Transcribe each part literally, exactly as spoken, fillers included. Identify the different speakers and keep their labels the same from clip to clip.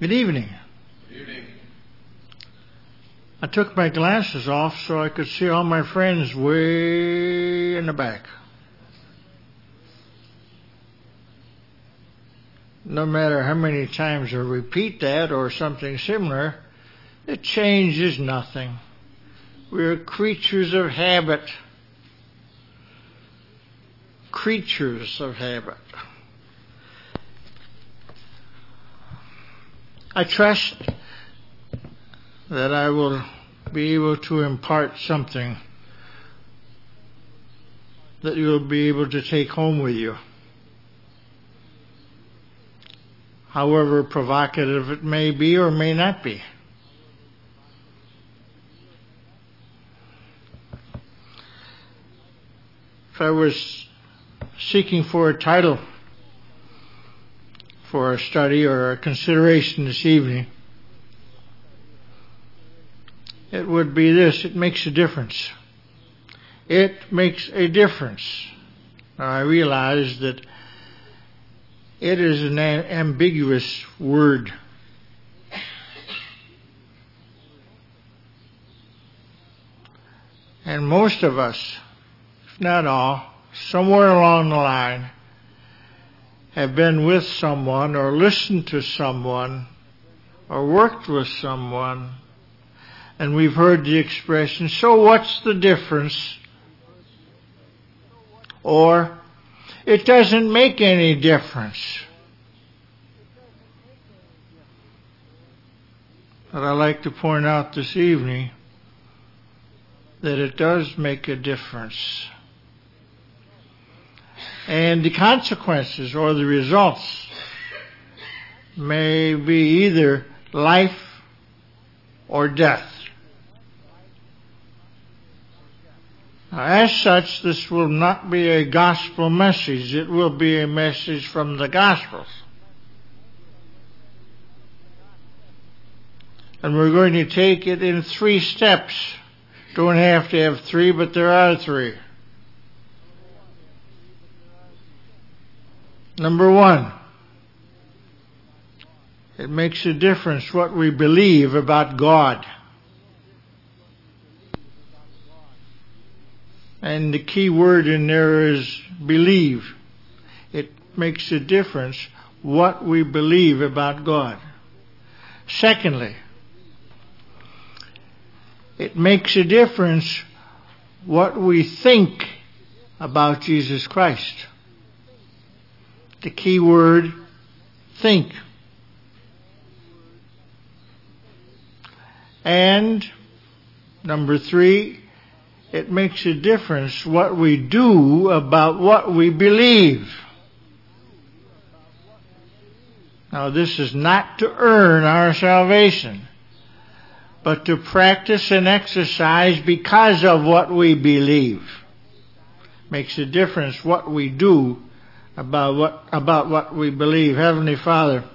Speaker 1: Good evening.
Speaker 2: Good evening.
Speaker 1: I took my glasses off so I could see all my friends way in the back. No matter how many times I repeat that or something similar, it changes nothing. We're creatures of habit. Creatures of habit. I trust that I will be able to impart something that you'll be able to take home with you. However provocative it may be or may not be. If I was seeking for a title for a study or a consideration this evening, it would be this: it makes a difference. It makes a difference. Now, I realize that it is an a- ambiguous word. And most of us, if not all, somewhere along the line, have been with someone or listened to someone or worked with someone, and we've heard the expression, "So what's the difference?" Or, "It doesn't make any difference." But I'd like to point out this evening that it does make a difference. And the consequences or the results may be either life or death. Now, as such, this will not be a gospel message. It will be a message from the Gospels. And we're going to take it in three steps. Don't have to have three, but there are three. Number one, it makes a difference what we believe about God. And the key word in there is believe. It makes a difference what we believe about God. Secondly, it makes a difference what we think about Jesus Christ. The key word, think. And number three, it makes a difference what we do about what we believe. Now, this is not to earn our salvation, but to practice and exercise because of what we believe. Makes a difference what we do about what about what we believe. Heavenly Father,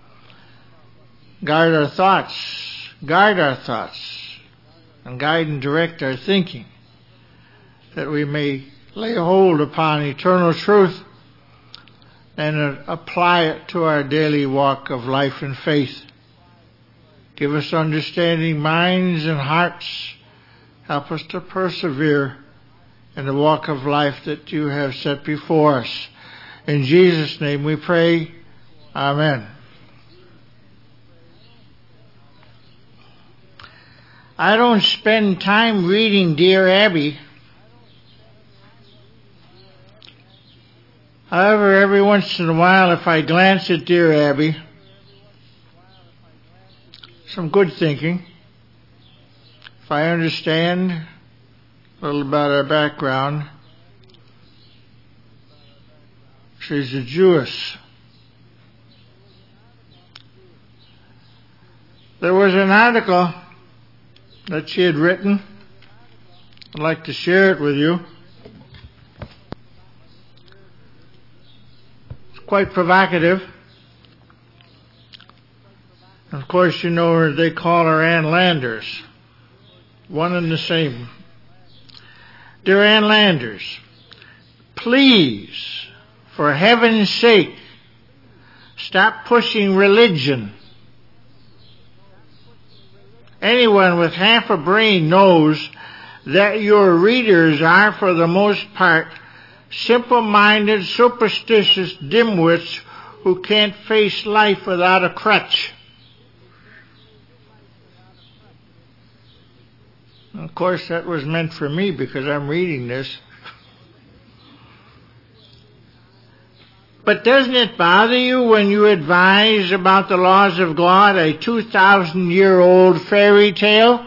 Speaker 1: guard our thoughts, guard our thoughts, and guide and direct our thinking, that we may lay hold upon eternal truth and uh, apply it to our daily walk of life and faith. Give us understanding minds and hearts. Help us to persevere in the walk of life that you have set before us. In Jesus' name we pray. Amen. I don't spend time reading Dear Abby. However, every once in a while, if I glance at Dear Abby, some good thinking. If I understand a little about her background, she's a Jewess. There was an article that she had written. I'd like to share it with you. It's quite provocative. Of course, you know her, they call her Ann Landers. One and the same. Dear Ann Landers, please, for heaven's sake, stop pushing religion Anyone with half a brain knows that your readers are, for the most part, simple-minded, superstitious dimwits who can't face life without a crutch. Of course, that was meant for me because I'm reading this. But doesn't it bother you when you advise about the laws of God, a two thousand year old fairy tale?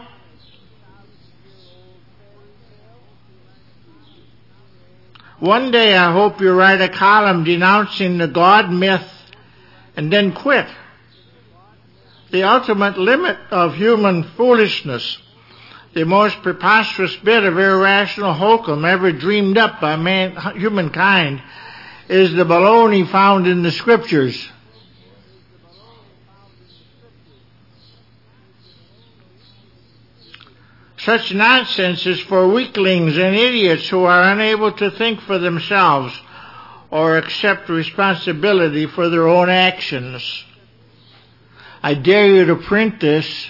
Speaker 1: One day I hope you write a column denouncing the God myth and then quit. The ultimate limit of human foolishness, the most preposterous bit of irrational hokum ever dreamed up by man, humankind, is the baloney found in the Scriptures. Such nonsense is for weaklings and idiots who are unable to think for themselves or accept responsibility for their own actions. I dare you to print this.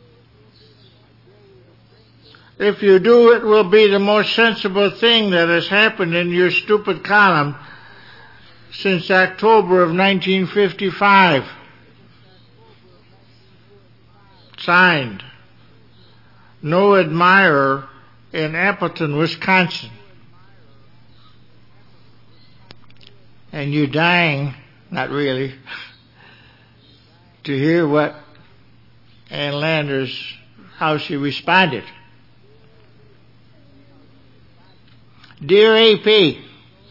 Speaker 1: If you do, it will be the most sensible thing that has happened in your stupid column since October of nineteen fifty-five. Signed, No Admirer in Appleton, Wisconsin. And you're dying, not really, to hear what Ann Landers, how she responded. Dear A P,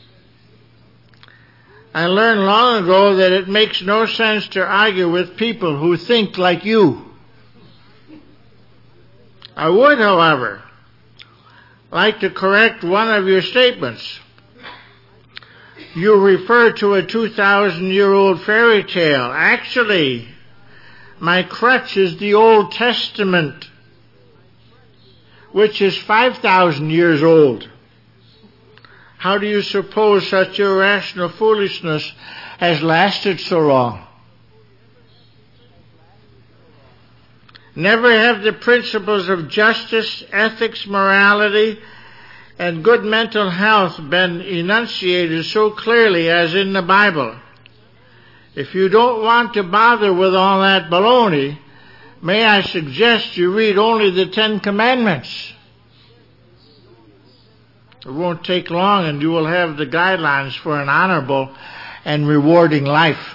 Speaker 1: I learned long ago that it makes no sense to argue with people who think like you. I would, however, like to correct one of your statements. You refer to a two thousand year old fairy tale. Actually, my crutch is the Old Testament, which is five thousand years old. How do you suppose such irrational foolishness has lasted so long? Never have the principles of justice, ethics, morality, and good mental health been enunciated so clearly as in the Bible. If you don't want to bother with all that baloney, may I suggest you read only the Ten Commandments. It won't take long, and you will have the guidelines for an honorable and rewarding life.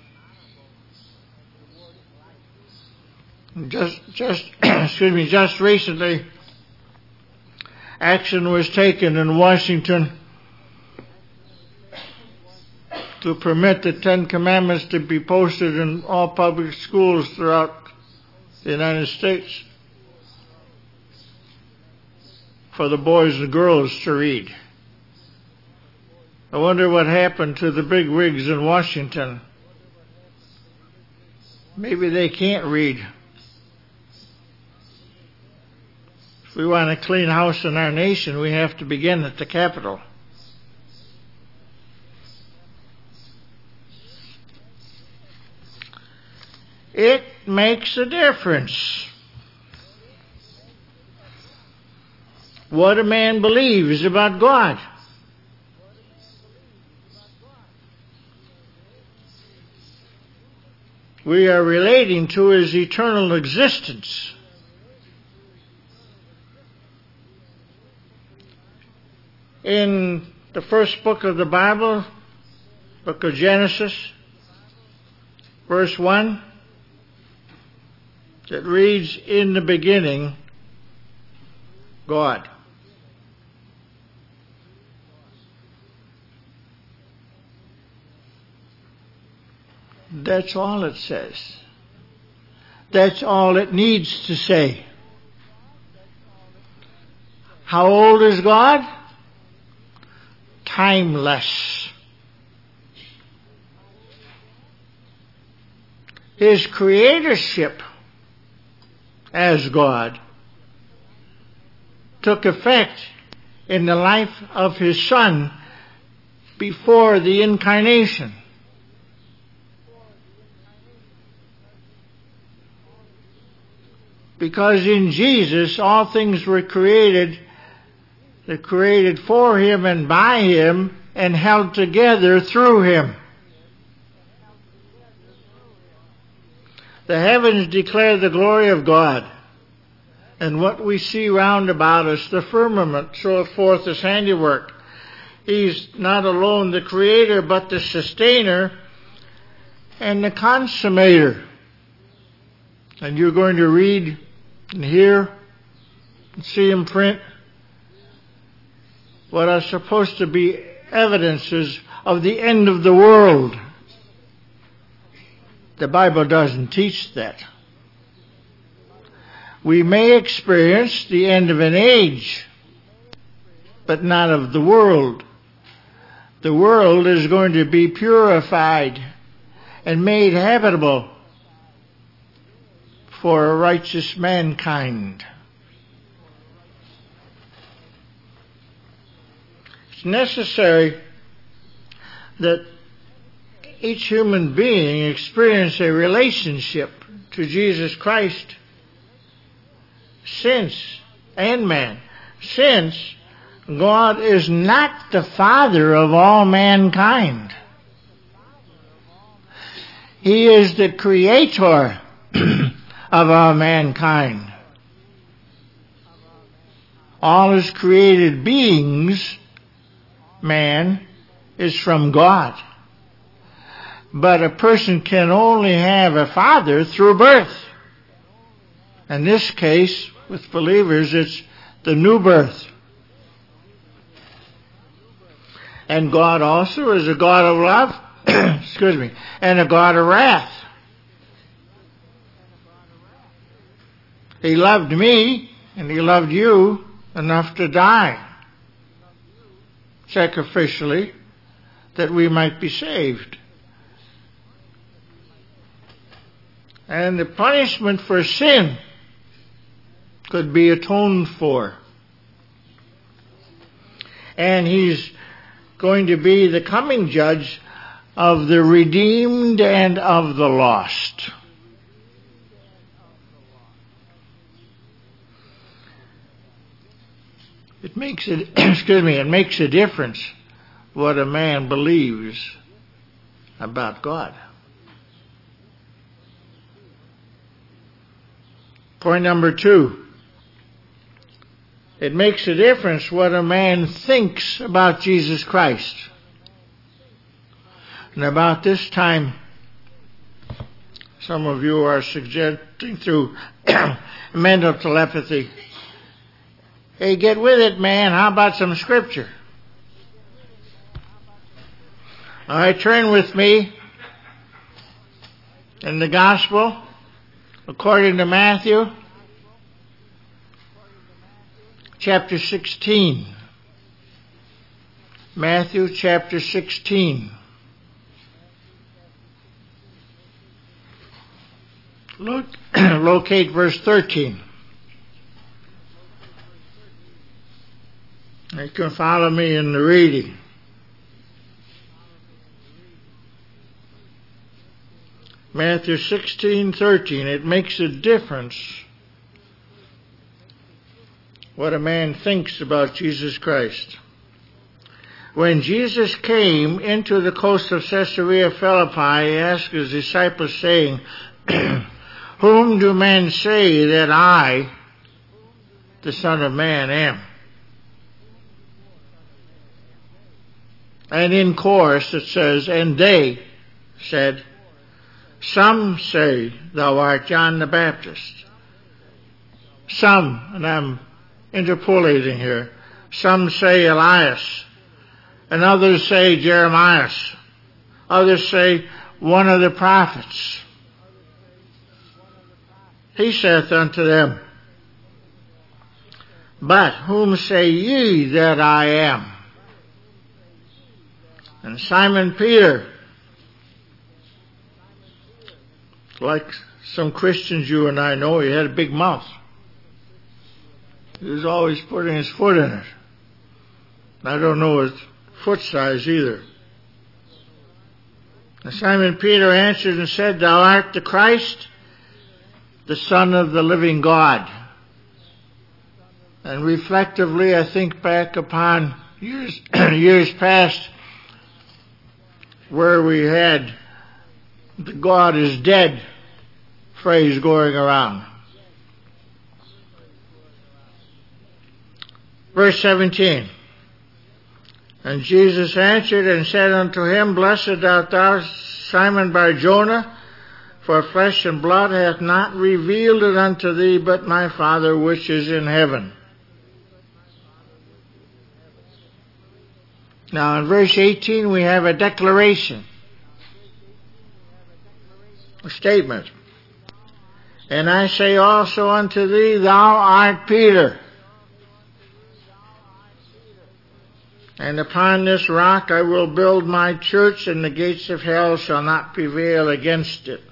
Speaker 1: Just, just, excuse me, just recently, action was taken in Washington to permit the Ten Commandments to be posted in all public schools throughout the United States for the boys and girls to read. I wonder what happened to the big wigs in Washington. Maybe they can't read. If we want a clean house in our nation, we have to begin at the Capitol. It makes a difference what a man believes about God. We are relating to his eternal existence. In the first book of the Bible, book of Genesis, verse one, it reads, "In the beginning, God." That's all it says. That's all it needs to say. How old is God? Timeless. His creatorship as God took effect in the life of his Son before the incarnation. Because in Jesus all things were created, they're created for Him and by Him and held together through Him. The heavens declare the glory of God, and what we see round about us, the firmament, showeth forth His handiwork. He's not alone the Creator, but the Sustainer and the Consummator. And you're going to read and hear and see in print what are supposed to be evidences of the end of the world. The Bible doesn't teach that. We may experience the end of an age, but not of the world. The world is going to be purified and made habitable for a righteous mankind. It's necessary that each human being experience a relationship to Jesus Christ, since, and man, since God is not the Father of all mankind. He is the Creator of all mankind. All His created beings, man, is from God. But a person can only have a father through birth. In this case, with believers, it's the new birth. And God also is a God of love, excuse me, and a God of wrath. He loved me, and He loved you enough to die sacrificially that we might be saved. And the punishment for sin could be atoned for. And He's going to be the coming judge of the redeemed and of the lost. It makes it, excuse me, it makes a difference what a man believes about God. Point number two. It makes a difference what a man thinks about Jesus Christ. And about this time, some of you are suggesting through mental telepathy, hey, get with it, man. How about some scripture? All right, turn with me in the Gospel according to Matthew, chapter sixteen. Matthew chapter sixteen. Look, locate verse thirteen. You can follow me in the reading. Matthew sixteen thirteen. It makes a difference what a man thinks about Jesus Christ. When Jesus came into the coast of Caesarea Philippi, He asked His disciples, saying, Whom do men say that I, the Son of Man, am? And in chorus it says, and they said, Some say thou art John the Baptist. Some, and I'm interpolating here, some say Elias, and others say Jeremiah, others say one of the prophets. He saith unto them, But whom say ye that I am? And Simon Peter, like some Christians you and I know, he had a big mouth. He was always putting his foot in it. I don't know his foot size either. And Simon Peter answered and said, Thou art the Christ, the Son of the living God. And reflectively, I think back upon years, years past where we had the God is dead phrase going around. Verse seventeen. And Jesus answered and said unto him, Blessed art thou, Simon Bar-Jonah, for flesh and blood hath not revealed it unto thee, but my Father which is in heaven. Now in verse eighteen we have a declaration, a statement. And I say also unto thee, thou art Peter. And upon this rock I will build my church, and the gates of hell shall not prevail against it.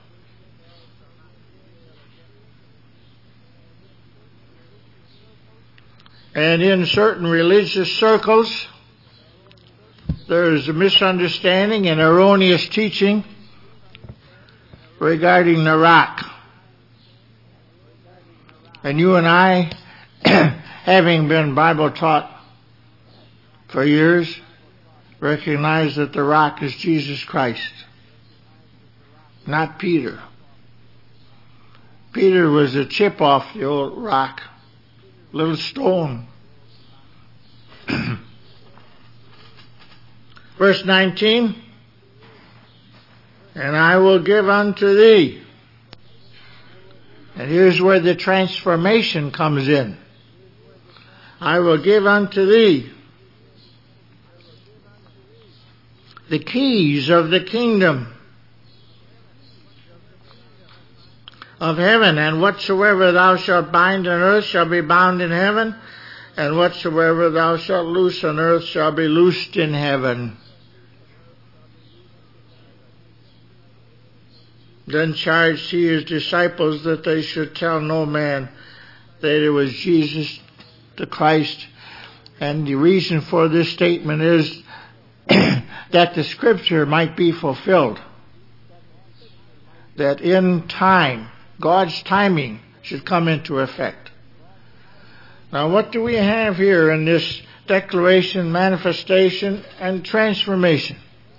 Speaker 1: And in certain religious circles, there is a misunderstanding and erroneous teaching regarding the rock. And you and I, having been Bible taught for years, recognize that the rock is Jesus Christ, not Peter. Peter was a chip off the old rock, little stone. Verse nineteen, and I will give unto thee. And here's where the transformation comes in. I will give unto thee the keys of the kingdom of heaven, and whatsoever thou shalt bind on earth shall be bound in heaven, and whatsoever thou shalt loose on earth shall be loosed in heaven. Then charged he his disciples that they should tell no man that it was Jesus the Christ. And the reason for this statement is that the scripture might be fulfilled, that in time, God's timing should come into effect. Now, what do we have here in this declaration, manifestation, and transformation?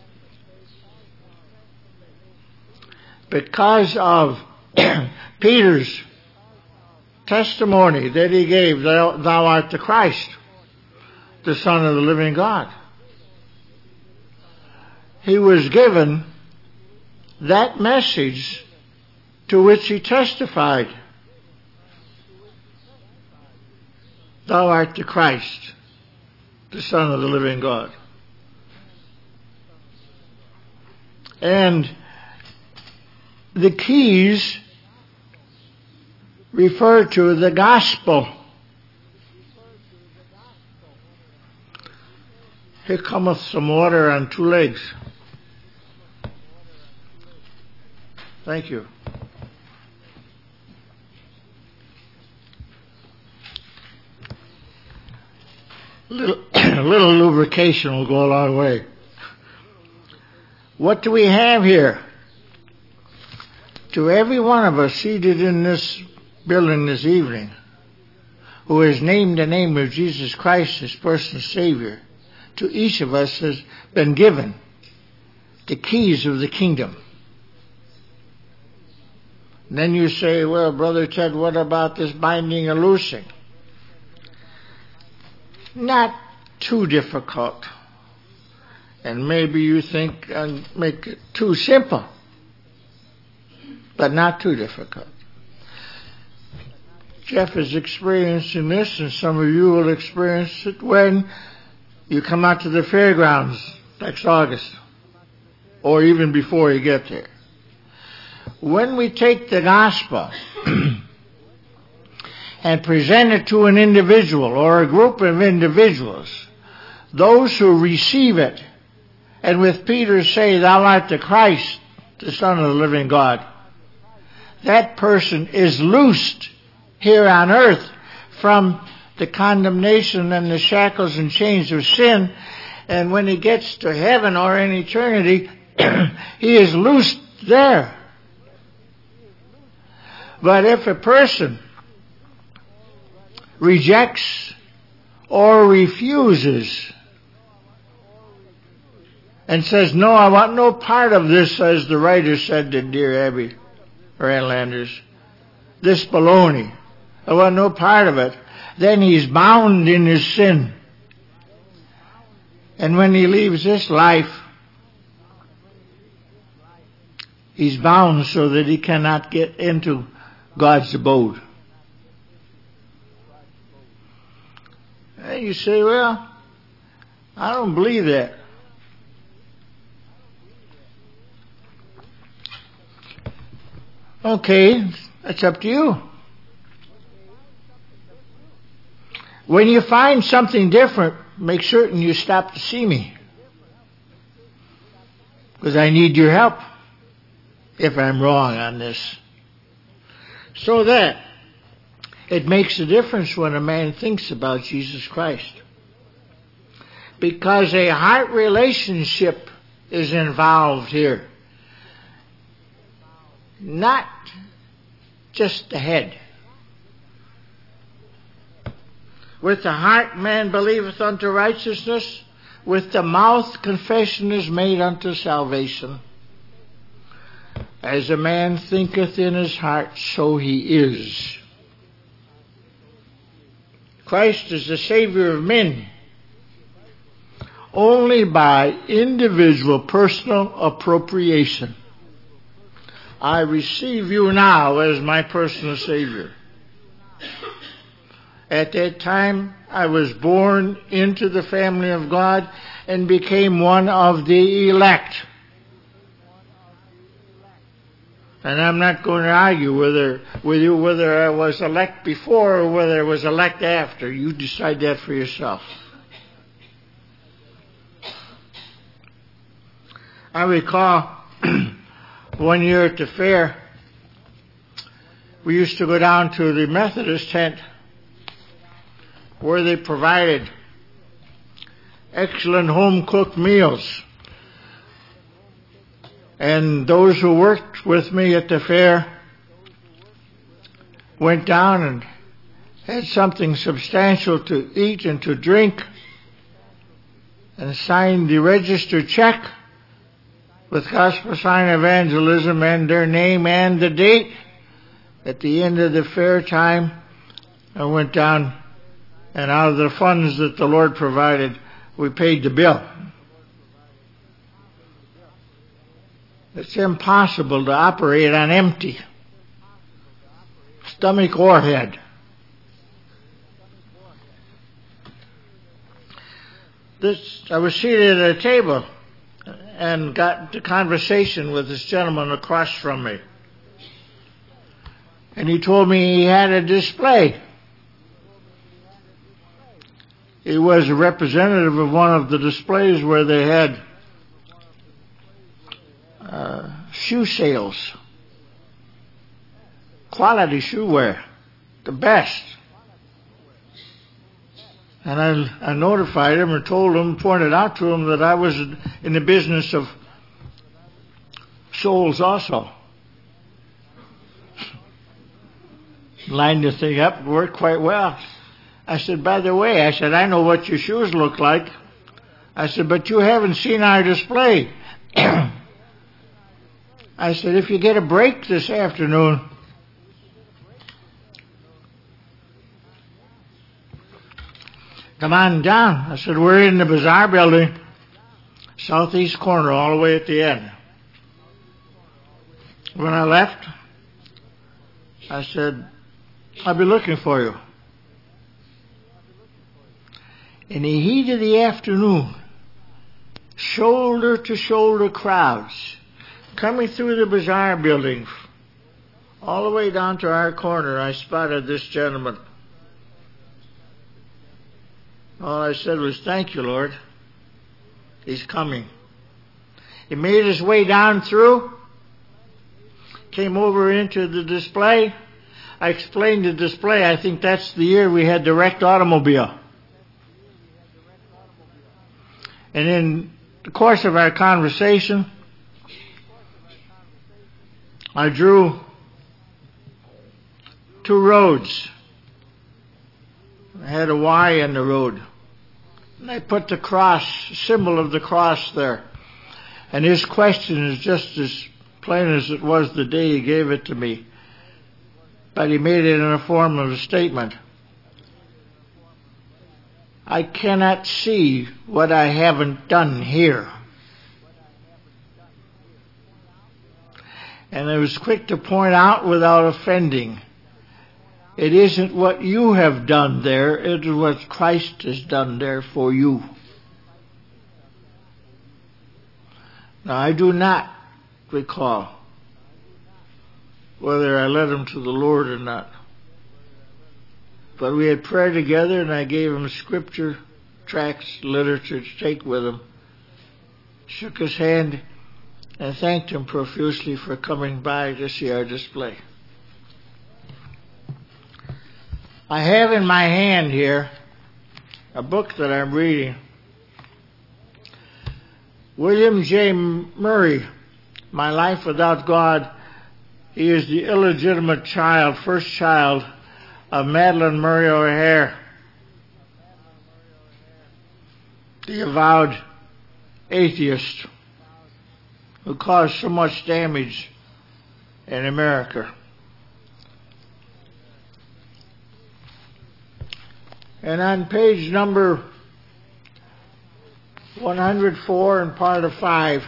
Speaker 1: Because of Peter's testimony that he gave, thou, thou art the Christ, the Son of the living God, he was given that message to which he testified. Thou art the Christ, the Son of the living God. And the keys refer to the gospel. Here cometh some water on two legs. Thank you. Little, little lubrication will go a long way. What do we have here? To every one of us seated in this building this evening, who has named the name of Jesus Christ as personal Savior, to each of us has been given the keys of the kingdom. And then you say, well, Brother Ted, what about this binding and loosing? Not too difficult. And maybe you think and make it too simple, but not too difficult. Jeff is experiencing this, and some of you will experience it when you come out to the fairgrounds next August, or even before you get there. When we take the gospel and present it to an individual or a group of individuals, those who receive it, and with Peter say, thou art the Christ, the Son of the living God, that person is loosed here on earth from the condemnation and the shackles and chains of sin, and when he gets to heaven or in eternity, he is loosed there. But if a person rejects or refuses and says, no, I want no part of this, as the writer said to dear Abby Randlanders, this baloney, I want no part of it, then he's bound in his sin. And when he leaves this life, he's bound so that he cannot get into God's abode. And you say, well, I don't believe that. Okay, that's up to you. When you find something different, make certain you stop to see me, because I need your help if I'm wrong on this. So that it makes a difference when a man thinks about Jesus Christ, because a heart relationship is involved here, not just the head. With the heart man believeth unto righteousness, with the mouth confession is made unto salvation. As a man thinketh in his heart, so he is. Christ is the Savior of men only by individual personal appropriation. I receive you now as my personal Savior. At that time, I was born into the family of God and became one of the elect. And I'm not going to argue whether, with you whether I was elect before or whether I was elect after. You decide that for yourself. I recall one year at the fair, we used to go down to the Methodist tent where they provided excellent home-cooked meals. And those who worked with me at the fair went down and had something substantial to eat and to drink and signed the registered check with Gospel Sign Evangelism and their name and the date. At the end of the fair time, I went down, and out of the funds that the Lord provided, we paid the bill. It's impossible to operate on empty, stomach or head. This, I was seated at a table and got into conversation with this gentleman across from me. And he told me he had a display. He was a representative of one of the displays where they had uh, shoe sales, quality shoe wear, the best. And I, I notified him and told him, pointed out to him that I was in the business of souls also. Lined the thing up, worked quite well. I said, by the way, I said, I know what your shoes look like. I said, but you haven't seen our display. I said, if you get a break this afternoon, come on down. I said, we're in the Bazaar building, southeast corner, all the way at the end. When I left, I said, I'll be looking for you. In the heat of the afternoon, shoulder to shoulder crowds coming through the Bazaar building, all the way down to our corner, I spotted this gentleman. All I said was, thank you, Lord. He's coming. He made his way down through, came over into the display. I explained the display. I think that's the year we had the wrecked automobile. And in the course of our conversation, I drew two roads. I had a Y in the road. And I put the cross, symbol of the cross there. And his question is just as plain as it was the day he gave it to me. But he made it in the form of a statement. I cannot see what I haven't done here. And I was quick to point out without offending. It isn't what you have done there, it is what Christ has done there for you. Now, I do not recall whether I led him to the Lord or not. But we had prayer together, and I gave him scripture, tracts, literature to take with him. Shook his hand and thanked him profusely for coming by to see our display. I have in my hand here a book that I'm reading. William J. Murray, My Life Without God. He is the illegitimate child, first child of Madeline Murray O'Hare, the avowed atheist who caused so much damage in America. And on page number one hundred four and part of five,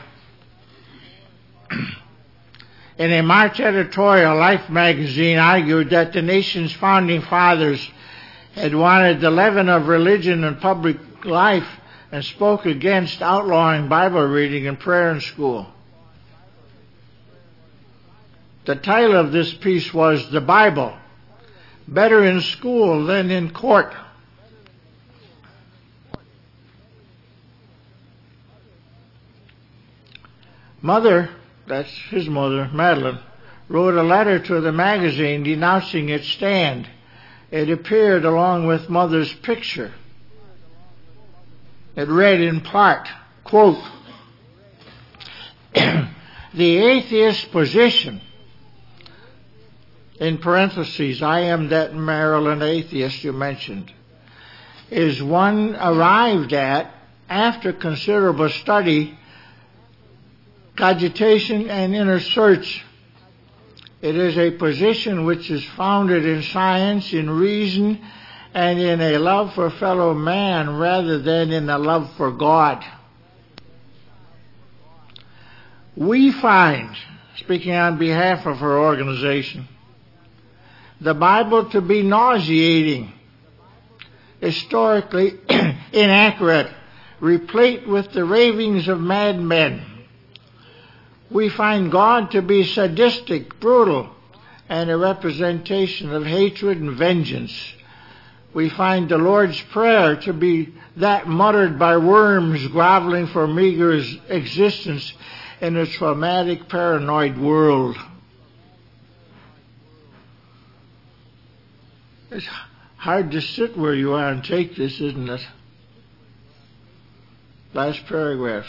Speaker 1: in a March editorial, Life magazine argued that the nation's founding fathers had wanted the leaven of religion in public life and spoke against outlawing Bible reading and prayer in school. The title of this piece was "The Bible, Better in School Than in Court." Mother, that's his mother, Madeline, wrote a letter to the magazine denouncing its stand. It appeared along with Mother's picture. It read in part, quote, "The atheist position," in parentheses, I am that Maryland atheist you mentioned, "is one arrived at after considerable study, cogitation, and inner search. It is a position which is founded in science, in reason, and in a love for fellow man rather than in a love for God. We find," speaking on behalf of her organization, "the Bible to be nauseating, historically inaccurate, replete with the ravings of madmen. We find God to be sadistic, brutal, and a representation of hatred and vengeance. We find the Lord's Prayer to be that muttered by worms groveling for meager existence in a traumatic, paranoid world." It's hard to sit where you are and take this, isn't it? Last paragraph.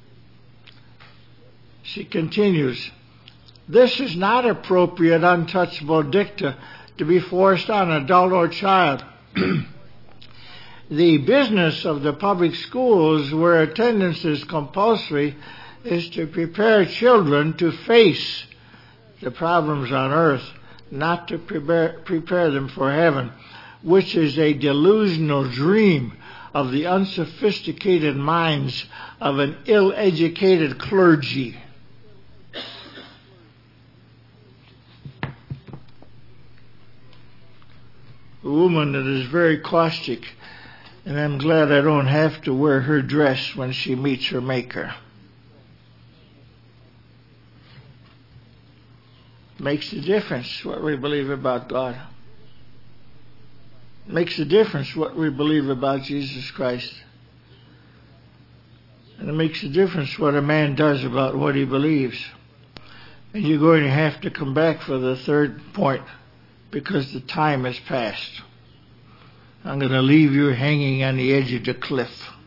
Speaker 1: She continues, "This is not appropriate, untouchable dicta to be forced on adult or child. The business of the public schools, where attendance is compulsory, is to prepare children to face the problems on earth, not to prepare, prepare them for heaven, which is a delusional dream of the unsophisticated minds of an ill-educated clergy." A woman that is very caustic, and I'm glad I don't have to wear her dress when she meets her Maker. Makes a difference what we believe about God. Makes a difference what we believe about Jesus Christ. And it makes a difference what a man does about what he believes. And you're going to have to come back for the third point, because the time has passed. I'm going to leave you hanging on the edge of the cliff.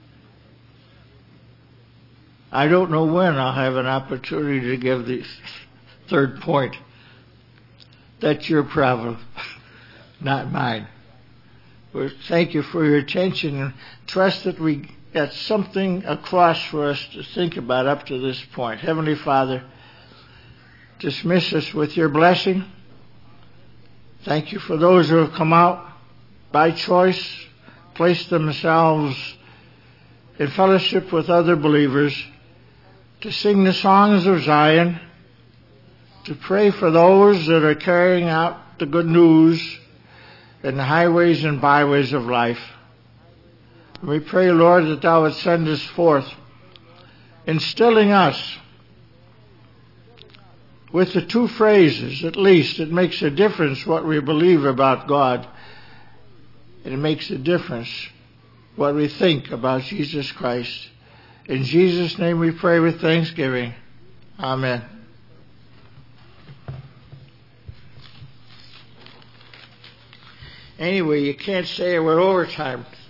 Speaker 1: I don't know when I'll have an opportunity to give the third point. That's your problem. not mine. We thank you for your attention and trust that we got something across for us to think about up to this point. Heavenly Father, dismiss us with your blessing. Thank you for those who have come out by choice, placed themselves in fellowship with other believers, to sing the songs of Zion, to pray for those that are carrying out the good news in the highways and byways of life. And we pray, Lord, that thou would send us forth, instilling us with the two phrases, at least, it makes a difference what we believe about God. And it makes a difference what we think about Jesus Christ. In Jesus' name we pray with thanksgiving. Amen. Anyway, you can't say we're overtime.